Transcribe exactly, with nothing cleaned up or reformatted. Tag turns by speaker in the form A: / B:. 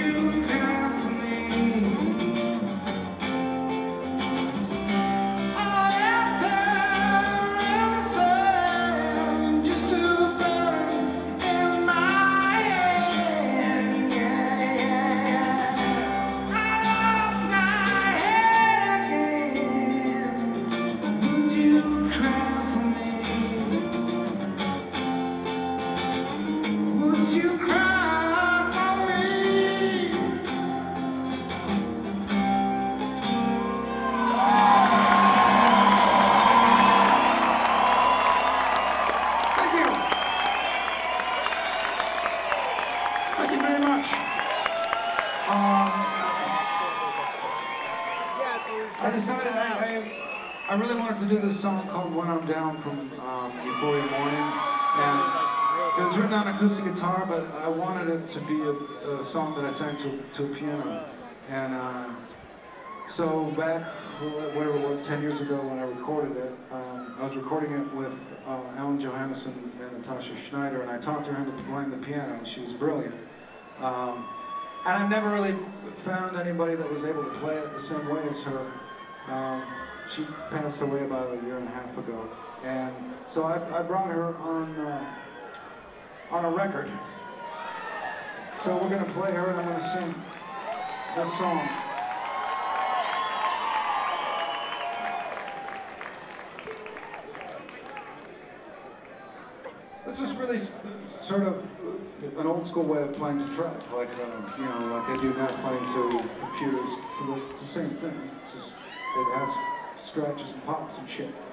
A: you cry for me? All after the sun, just to burn in my hand. Yeah, yeah, yeah. I lost my head again. Would you cry for me? Would you cry for me? Thank you. Thank you very much. Um, I decided I, I, I really wanted to do this song called When I'm Down from um, Euphoria Morning. And it was written on acoustic guitar, but I wanted it to be a, a song that I sang to, to a piano. And uh, so back, whatever it was, ten years ago when I recorded it, um, I was recording it with uh, Alan Johannesson and Natasha Schneider, and I talked her into playing the piano, and she was brilliant. Um, and I've never really found anybody that was able to play it the same way as her. Um, she passed away about a year and a half ago. And so I, I brought her on uh, on a record. So we're gonna play her and I'm gonna sing this song. This is really s- sort of an old school way of playing the track, like uh, you know, like I do now playing to computers. So it's the same thing. It's just it has scratches and pops and shit.